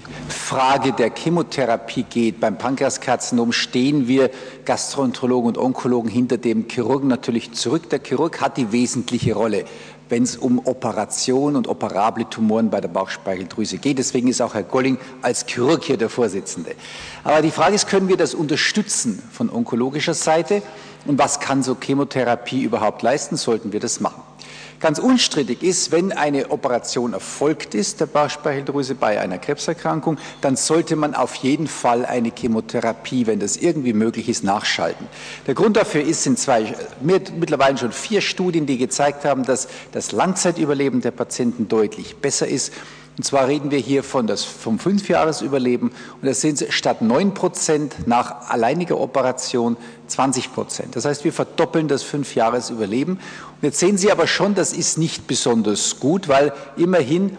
Frage der Chemotherapie geht. Beim Pankreaskarzinom stehen wir Gastroenterologen und Onkologen hinter dem Chirurgen natürlich zurück. Der Chirurg hat die wesentliche Rolle, wenn es um Operation und operable Tumoren bei der Bauchspeicheldrüse geht. Deswegen ist auch Herr Golling als Chirurg hier der Vorsitzende. Aber die Frage ist, können wir das unterstützen von onkologischer Seite? Und was kann so Chemotherapie überhaupt leisten? Sollten wir das machen? Ganz unstrittig ist, wenn eine Operation erfolgt ist, der Bauchspeicheldrüse bei einer Krebserkrankung, dann sollte man auf jeden Fall eine Chemotherapie, wenn das irgendwie möglich ist, nachschalten. Der Grund dafür sind mittlerweile schon 4 Studien, die gezeigt haben, dass das Langzeitüberleben der Patienten deutlich besser ist. Und zwar reden wir hier vom 5-Jahres-Überleben und das sind statt 9% nach alleiniger Operation 20%. Das heißt, wir verdoppeln das 5-Jahres-Überleben. Und jetzt sehen Sie aber schon, das ist nicht besonders gut, weil immerhin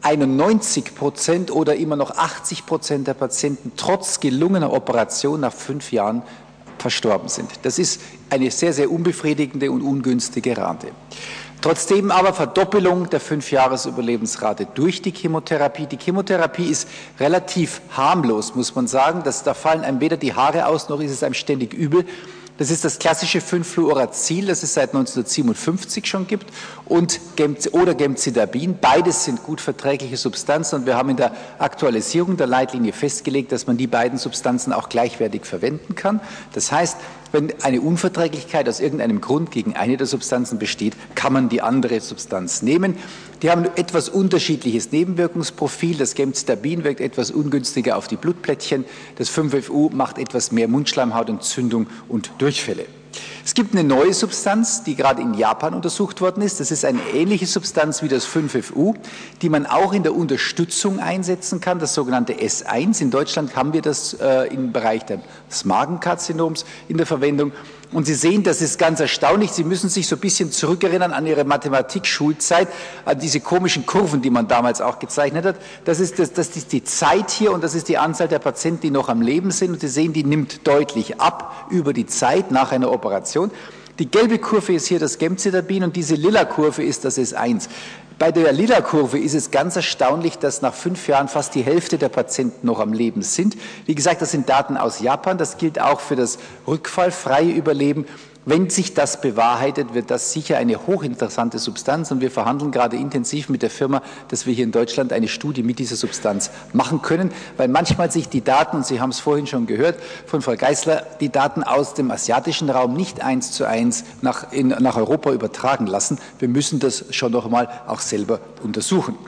91% oder immer noch 80% der Patienten trotz gelungener Operation nach 5 Jahren verstorben sind. Das ist eine sehr, sehr unbefriedigende und ungünstige Rate. Trotzdem aber Verdoppelung der 5-Jahres-Überlebensrate durch die Chemotherapie. Die Chemotherapie ist relativ harmlos, muss man sagen. Da fallen einem weder die Haare aus, noch ist es einem ständig übel. Das ist das klassische 5-Fluoracil, das es seit 1957 schon gibt, oder Gemcitabin. Beides sind gut verträgliche Substanzen und wir haben in der Aktualisierung der Leitlinie festgelegt, dass man die beiden Substanzen auch gleichwertig verwenden kann. Das heißt, wenn eine Unverträglichkeit aus irgendeinem Grund gegen eine der Substanzen besteht, kann man die andere Substanz nehmen. Die haben ein etwas unterschiedliches Nebenwirkungsprofil. Das Gemcitabin wirkt etwas ungünstiger auf die Blutplättchen. Das 5-FU macht etwas mehr Mundschleimhautentzündung und Durchfälle. Es gibt eine neue Substanz, die gerade in Japan untersucht worden ist. Das ist eine ähnliche Substanz wie das 5-FU, die man auch in der Unterstützung einsetzen kann, das sogenannte S1. In Deutschland haben wir das im Bereich des Magenkarzinoms in der Verwendung. Und Sie sehen, das ist ganz erstaunlich. Sie müssen sich so ein bisschen zurückerinnern an Ihre Mathematik-Schulzeit, an diese komischen Kurven, die man damals auch gezeichnet hat. Das ist die Zeit hier und das ist die Anzahl der Patienten, die noch am Leben sind. Und Sie sehen, die nimmt deutlich ab über die Zeit nach einer Operation. Die gelbe Kurve ist hier das Gemcitabin und diese lila Kurve ist das S1. Bei der lila Kurve ist es ganz erstaunlich, dass nach 5 Jahren fast die Hälfte der Patienten noch am Leben sind. Wie gesagt, das sind Daten aus Japan. Das gilt auch für das rückfallfreie Überleben. Wenn sich das bewahrheitet, wird das sicher eine hochinteressante Substanz. Und wir verhandeln gerade intensiv mit der Firma, dass wir hier in Deutschland eine Studie mit dieser Substanz machen können, weil manchmal sich die Daten, und Sie haben es vorhin schon gehört von Frau Geisler, die Daten aus dem asiatischen Raum nicht 1:1 nach Europa übertragen lassen. Wir müssen das schon noch einmal auch selber untersuchen.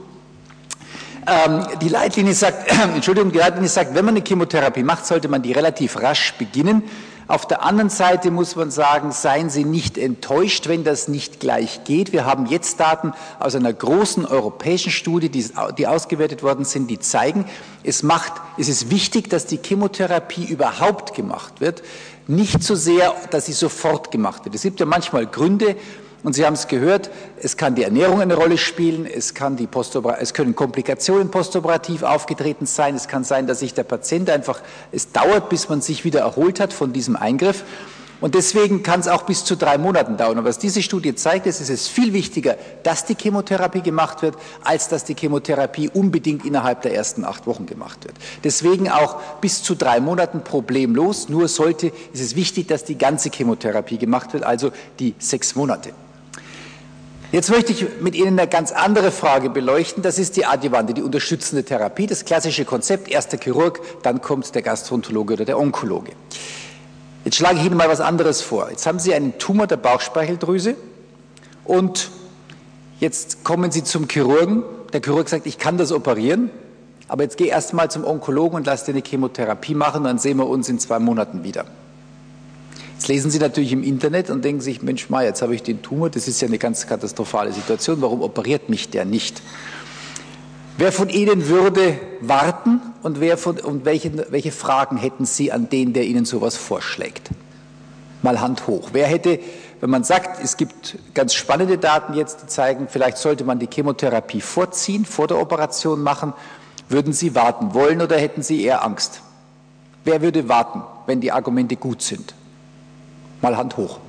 Die Leitlinie sagt, wenn man eine Chemotherapie macht, sollte man die relativ rasch beginnen. Auf der anderen Seite muss man sagen, seien Sie nicht enttäuscht, wenn das nicht gleich geht. Wir haben jetzt Daten aus einer großen europäischen Studie, die ausgewertet worden sind, die zeigen, es ist wichtig, dass die Chemotherapie überhaupt gemacht wird, nicht so sehr, dass sie sofort gemacht wird. Es gibt ja manchmal Gründe, und Sie haben es gehört, es kann die Ernährung eine Rolle spielen, es können Komplikationen postoperativ aufgetreten sein, es kann sein, dass sich der Patient es dauert, bis man sich wieder erholt hat von diesem Eingriff. Und deswegen kann es auch bis zu 3 Monaten dauern. Aber was diese Studie zeigt, ist, es ist viel wichtiger, dass die Chemotherapie gemacht wird, als dass die Chemotherapie unbedingt innerhalb der ersten 8 Wochen gemacht wird. Deswegen auch bis zu 3 Monaten problemlos. Nur ist es wichtig, dass die ganze Chemotherapie gemacht wird, also die 6 Monate. Jetzt möchte ich mit Ihnen eine ganz andere Frage beleuchten. Das ist die Adjuvante, die unterstützende Therapie, das klassische Konzept, erst der Chirurg, dann kommt der Gastroenterologe oder der Onkologe. Jetzt schlage ich Ihnen mal was anderes vor. Jetzt haben Sie einen Tumor der Bauchspeicheldrüse und jetzt kommen Sie zum Chirurgen. Der Chirurg sagt, ich kann das operieren, aber jetzt geh erst mal zum Onkologen und lass dir eine Chemotherapie machen, dann sehen wir uns in 2 Monaten wieder. Jetzt lesen Sie natürlich im Internet und denken sich, Mensch, jetzt habe ich den Tumor, das ist ja eine ganz katastrophale Situation, warum operiert mich der nicht? Wer von Ihnen würde warten und welche Fragen hätten Sie an den, der Ihnen sowas vorschlägt? Mal Hand hoch. Wer hätte, wenn man sagt, es gibt ganz spannende Daten jetzt, die zeigen, vielleicht sollte man die Chemotherapie vorziehen, vor der Operation machen, würden Sie warten wollen oder hätten Sie eher Angst? Wer würde warten, wenn die Argumente gut sind? Mal Hand hoch.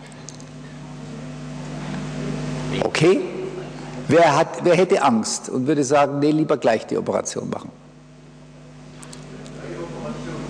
Okay. Wer hätte Angst und würde sagen, nee, lieber gleich die Operation machen?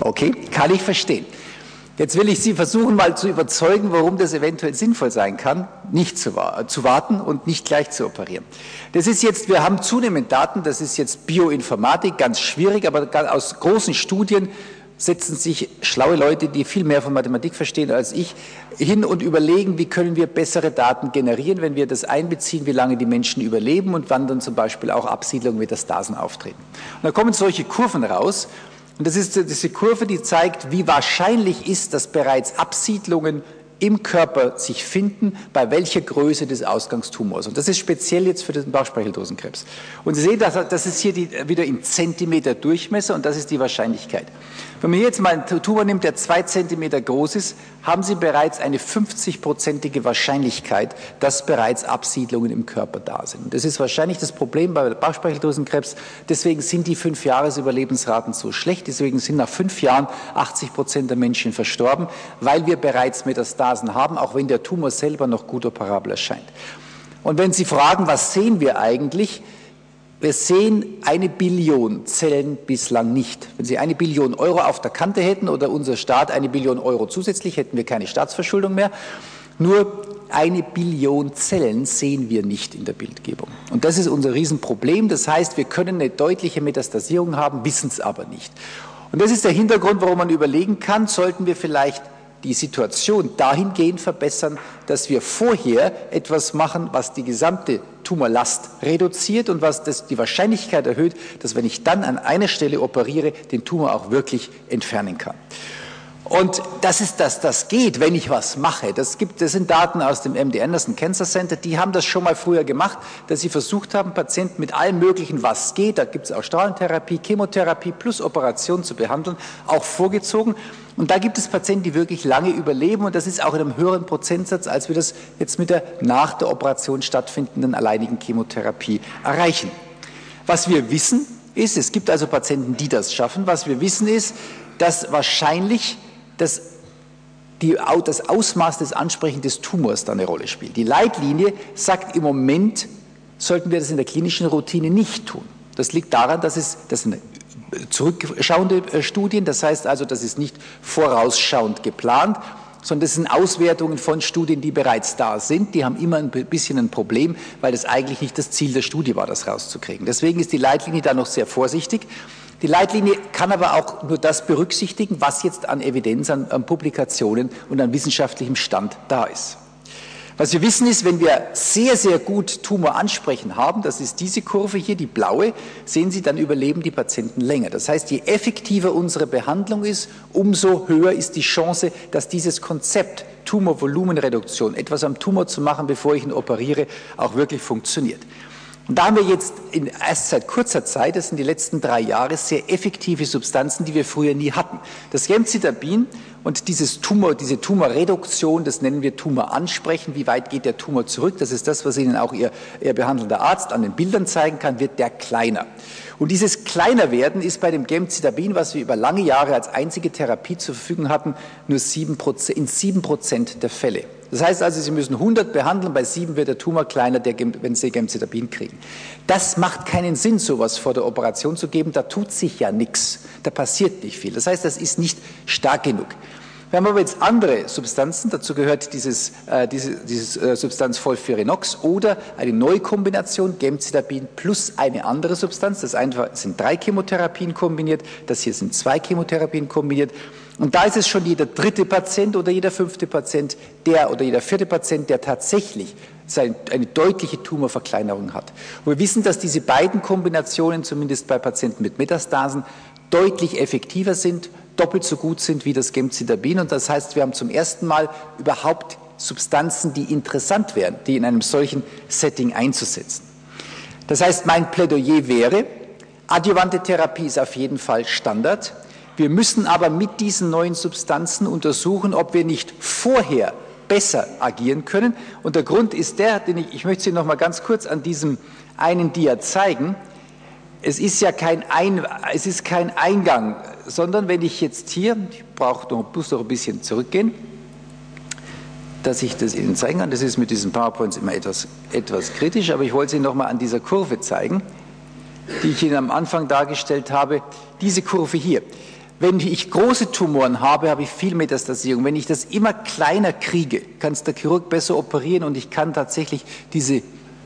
Okay, kann ich verstehen. Jetzt will ich Sie versuchen, mal zu überzeugen, warum das eventuell sinnvoll sein kann, nicht zu warten und nicht gleich zu operieren. Das ist jetzt, wir haben zunehmend Daten, das ist jetzt Bioinformatik, ganz schwierig, aber aus großen Studien setzen sich schlaue Leute, die viel mehr von Mathematik verstehen als ich, hin und überlegen, wie können wir bessere Daten generieren, wenn wir das einbeziehen, wie lange die Menschen überleben und wann dann zum Beispiel auch Absiedlungen, Metastasen auftreten. Und da kommen solche Kurven raus. Und das ist diese Kurve, die zeigt, wie wahrscheinlich ist, dass bereits Absiedlungen im Körper sich finden, bei welcher Größe des Ausgangstumors. Und das ist speziell jetzt für den Bauchspeicheldrüsenkrebs. Und Sie sehen, das ist hier wieder in Zentimeter Durchmesser und das ist die Wahrscheinlichkeit. Wenn man jetzt mal einen Tumor nimmt, der 2 Zentimeter groß ist, haben Sie bereits eine 50-prozentige Wahrscheinlichkeit, dass bereits Absiedlungen im Körper da sind. Und das ist wahrscheinlich das Problem bei Bauchspeicheldrüsenkrebs. Deswegen sind die 5-Jahres-Überlebensraten so schlecht. Deswegen sind nach 5 Jahren 80% der Menschen verstorben, weil wir bereits Metastasen haben, auch wenn der Tumor selber noch gut operabel erscheint. Und wenn Sie fragen, was sehen wir eigentlich? Wir sehen 1 Billion Zellen bislang nicht. Wenn Sie 1 Billion Euro auf der Kante hätten oder unser Staat 1 Billion Euro zusätzlich, hätten wir keine Staatsverschuldung mehr. Nur 1 Billion Zellen sehen wir nicht in der Bildgebung. Und das ist unser Riesenproblem. Das heißt, wir können eine deutliche Metastasierung haben, wissen es aber nicht. Und das ist der Hintergrund, warum man überlegen kann, sollten wir vielleicht die Situation dahingehend verbessern, dass wir vorher etwas machen, was die gesamte Tumorlast reduziert und was die Wahrscheinlichkeit erhöht, dass wenn ich dann an einer Stelle operiere, den Tumor auch wirklich entfernen kann. Und das geht, wenn ich was mache. Das sind Daten aus dem MD Anderson Cancer Center, die haben das schon mal früher gemacht, dass sie versucht haben, Patienten mit allem Möglichen, was geht, da gibt es auch Strahlentherapie, Chemotherapie plus Operation zu behandeln, auch vorgezogen. Und da gibt es Patienten, die wirklich lange überleben und das ist auch in einem höheren Prozentsatz, als wir das jetzt mit der nach der Operation stattfindenden alleinigen Chemotherapie erreichen. Was wir wissen ist, es gibt also Patienten, die das schaffen, was wir wissen ist, dass wahrscheinlich das Ausmaß des Ansprechens des Tumors da eine Rolle spielt. Die Leitlinie sagt, im Moment sollten wir das in der klinischen Routine nicht tun. Das liegt daran, das sind zurückschauende Studien, das heißt also, das ist nicht vorausschauend geplant, sondern das sind Auswertungen von Studien, die bereits da sind. Die haben immer ein bisschen ein Problem, weil das eigentlich nicht das Ziel der Studie war, das rauszukriegen. Deswegen ist die Leitlinie da noch sehr vorsichtig. Die Leitlinie kann aber auch nur das berücksichtigen, was jetzt an Evidenz, an Publikationen und an wissenschaftlichem Stand da ist. Was wir wissen ist, wenn wir sehr, sehr gut Tumor ansprechen haben, das ist diese Kurve hier, die blaue, sehen Sie, dann überleben die Patienten länger. Das heißt, je effektiver unsere Behandlung ist, umso höher ist die Chance, dass dieses Konzept Tumorvolumenreduktion, etwas am Tumor zu machen, bevor ich ihn operiere, auch wirklich funktioniert. Und da haben wir jetzt erst seit kurzer Zeit, das sind die letzten 3 Jahre, sehr effektive Substanzen, die wir früher nie hatten. Das Gemcitabin und diese Tumorreduktion, das nennen wir Tumoransprechen, wie weit geht der Tumor zurück, das ist das, was Ihnen auch Ihr behandelnder Arzt an den Bildern zeigen kann, wird der kleiner. Und dieses Kleinerwerden ist bei dem Gemcitabin, was wir über lange Jahre als einzige Therapie zur Verfügung hatten, nur in 7% der Fälle. Das heißt also, Sie müssen 100 behandeln, bei 7 wird der Tumor kleiner, wenn Sie Gemcitabin kriegen. Das macht keinen Sinn, sowas vor der Operation zu geben, da tut sich ja nichts, da passiert nicht viel. Das heißt, das ist nicht stark genug. Wir haben aber jetzt andere Substanzen, dazu gehört diese Substanz Volfirinox oder eine neue Kombination, Gemcitabin plus eine andere Substanz. Das eine sind 3 Chemotherapien kombiniert, das hier sind 2 Chemotherapien kombiniert. Und da ist es schon jeder 3. Patient oder jeder 5. Patient, oder jeder 4. Patient, der tatsächlich eine deutliche Tumorverkleinerung hat. Und wir wissen, dass diese beiden Kombinationen, zumindest bei Patienten mit Metastasen, deutlich effektiver sind, doppelt so gut sind wie das Gemcitabin. Und das heißt, wir haben zum ersten Mal überhaupt Substanzen, die interessant wären, die in einem solchen Setting einzusetzen. Das heißt, mein Plädoyer wäre, adjuvante Therapie ist auf jeden Fall Standard. Wir müssen aber mit diesen neuen Substanzen untersuchen, ob wir nicht vorher besser agieren können. Und der Grund ist ich möchte Sie noch mal ganz kurz an diesem einen Dia zeigen. Es ist ja kein Eingang, sondern wenn ich jetzt hier, ich muss noch ein bisschen zurückgehen, dass ich das Ihnen zeigen kann. Das ist mit diesen PowerPoints immer etwas kritisch, aber ich wollte Sie noch mal an dieser Kurve zeigen, die ich Ihnen am Anfang dargestellt habe. Diese Kurve hier. Wenn ich große Tumoren habe, habe ich viel Metastasierung. Wenn ich das immer kleiner kriege, kann es der Chirurg besser operieren und ich kann tatsächlich diese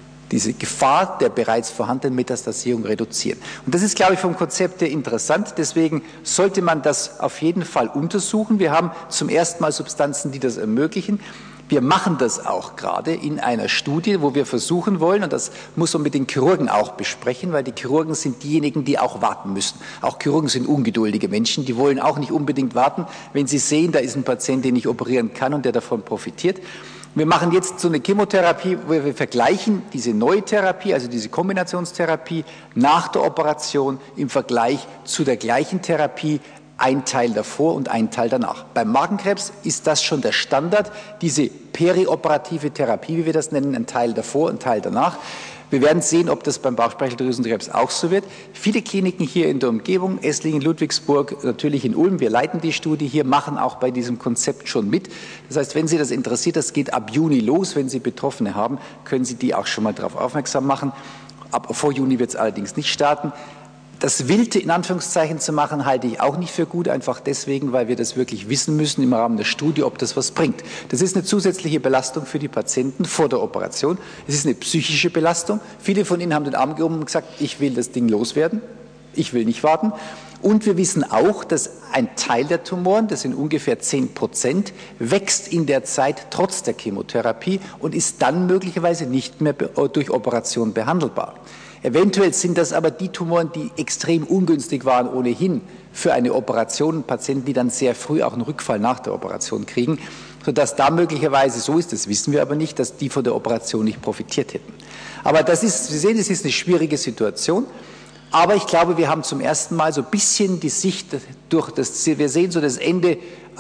Gefahr der bereits vorhandenen Metastasierung reduzieren. Und das ist, glaube ich, vom Konzept her interessant. Deswegen sollte man das auf jeden Fall untersuchen. Wir haben zum ersten Mal Substanzen, die das ermöglichen. Wir machen das auch gerade in einer Studie, wo wir versuchen wollen, und das muss man mit den Chirurgen auch besprechen, weil die Chirurgen sind diejenigen, die auch warten müssen. Auch Chirurgen sind ungeduldige Menschen, die wollen auch nicht unbedingt warten, wenn sie sehen, da ist ein Patient, den ich operieren kann und der davon profitiert. Wir machen jetzt so eine Chemotherapie, wo wir vergleichen diese neue Therapie, also diese Kombinationstherapie nach der Operation im Vergleich zu der gleichen Therapie, ein Teil davor und ein Teil danach. Beim Magenkrebs ist das schon der Standard, diese perioperative Therapie, wie wir das nennen, ein Teil davor, ein Teil danach. Wir werden sehen, ob das beim Bauchspeicheldrüsenkrebs auch so wird. Viele Kliniken hier in der Umgebung, Esslingen, Ludwigsburg, natürlich in Ulm, wir leiten die Studie hier, machen auch bei diesem Konzept schon mit. Das heißt, wenn Sie das interessiert, das geht ab Juni los. Wenn Sie Betroffene haben, können Sie die auch schon mal darauf aufmerksam machen. Vor Juni wird es allerdings nicht starten. Das Wilde in Anführungszeichen zu machen, halte ich auch nicht für gut, einfach deswegen, weil wir das wirklich wissen müssen im Rahmen der Studie, ob das was bringt. Das ist eine zusätzliche Belastung für die Patienten vor der Operation. Es ist eine psychische Belastung. Viele von Ihnen haben den Arm gehoben und gesagt, ich will das Ding loswerden, ich will nicht warten. Und wir wissen auch, dass ein Teil der Tumoren, das sind ungefähr 10%, wächst in der Zeit trotz der Chemotherapie und ist dann möglicherweise nicht mehr durch Operation behandelbar. Eventuell sind das aber die Tumoren, die extrem ungünstig waren ohnehin für eine Operation, Patienten, die dann sehr früh auch einen Rückfall nach der Operation kriegen, sodass da möglicherweise so ist, das wissen wir aber nicht, dass die von der Operation nicht profitiert hätten. Aber das ist, Sie sehen, es ist eine schwierige Situation. Aber ich glaube, wir haben zum ersten Mal so ein bisschen die Sicht durch das, wir sehen so das Ende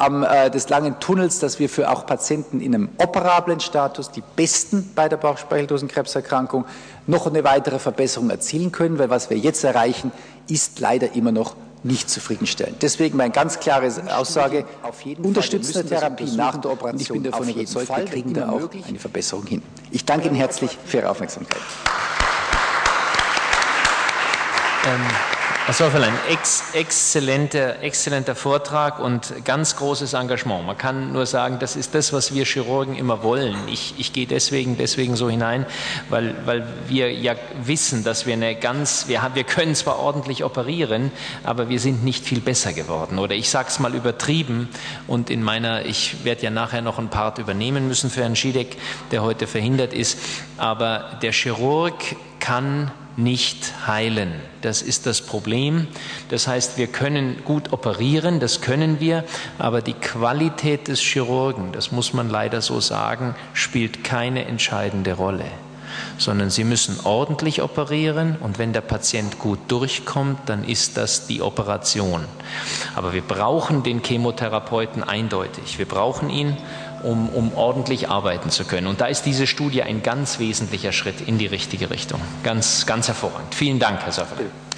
des langen Tunnels, dass wir für auch Patienten in einem operablen Status, die besten bei der Bauchspeicheldrüsenkrebserkrankung, noch eine weitere Verbesserung erzielen können, weil was wir jetzt erreichen, ist leider immer noch nicht zufriedenstellend. Deswegen meine ganz klare Aussage, auf jeden unterstützende Therapie nach der Operation, ich bin davon überzeugt, wir kriegen da auch eine Verbesserung hin. Ich danke Ihnen herzlich für Ihre Aufmerksamkeit. Herr Säuferlein, exzellenter Vortrag und ganz großes Engagement. Man kann nur sagen, das ist das, was wir Chirurgen immer wollen. Ich gehe deswegen so hinein, weil wir ja wissen, dass wir wir können zwar ordentlich operieren, aber wir sind nicht viel besser geworden. Oder ich sage es mal übertrieben und ich werde ja nachher noch einen Part übernehmen müssen für Herrn Schiedek, der heute verhindert ist, aber der Chirurg kann nicht heilen. Das ist das Problem. Das heißt, wir können gut operieren, das können wir, aber die Qualität des Chirurgen, das muss man leider so sagen, spielt keine entscheidende Rolle. Sondern Sie müssen ordentlich operieren und wenn der Patient gut durchkommt, dann ist das die Operation. Aber wir brauchen den Chemotherapeuten eindeutig. Wir brauchen ihn, um ordentlich arbeiten zu können. Und da ist diese Studie ein ganz wesentlicher Schritt in die richtige Richtung. Ganz hervorragend. Vielen Dank, Herr Säuferlein.